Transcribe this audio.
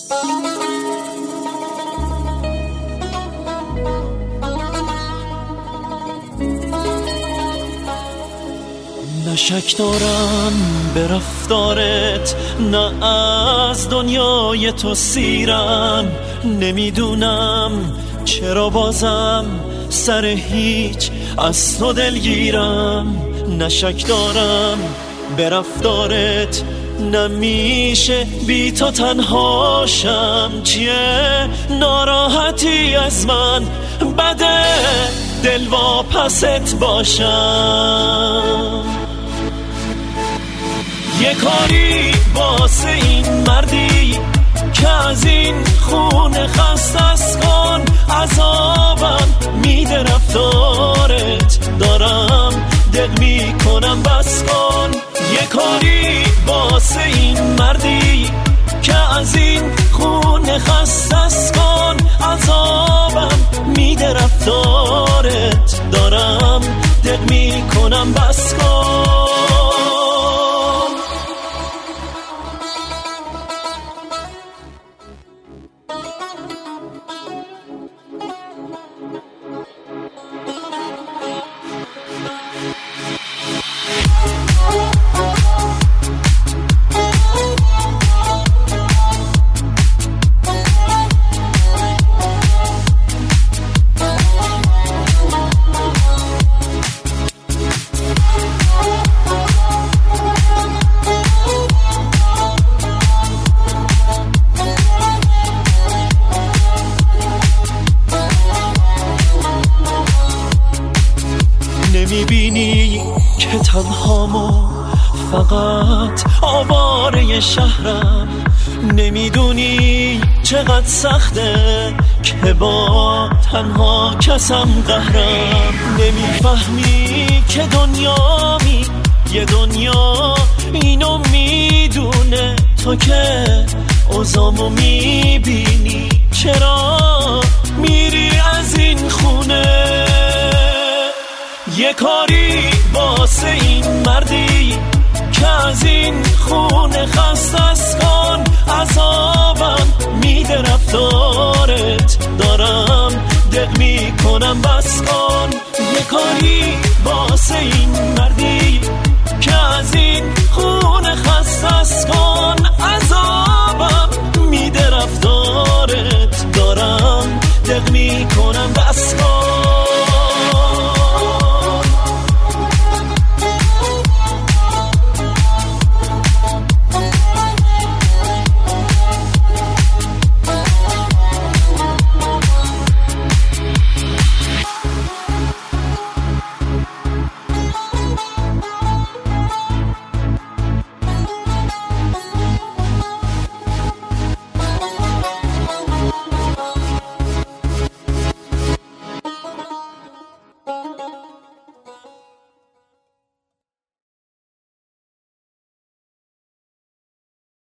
نه شک دارم به رفتارت، نه از دنیای تو سیرم. نمیدونم چرا بازم سر هیچ از تو دلگیرم. نه شک دارم به رفتارت، نمیشه بی تو تنهاشم. چیه ناراحتی از من، بده دل واپست باشم. یه کاری واسه این مردی که از این خونه خسته است کن. عذابم میده رفتارت، دارم دق میکنم بس کن. یه کاری واسه این مردی که از این خونه خسته است کن. عذابم میده رفتارت، دارم دق میکنم بس کن. نمیبینی که تنهامو فقط آواره شهرم. نمیدونی چقدر سخته که با تنها کسم قهرم. نمیفهمی که دنیامی یه دنیا اینو میدونه. تو که اوضاعمو میبینی، چرا میری از این خونه؟ یه کاری واسه این مردی که از این خونه خسته است کن. عذابم میده رفتارت، دارم دق میکنم بس کن. یه کاری واسه این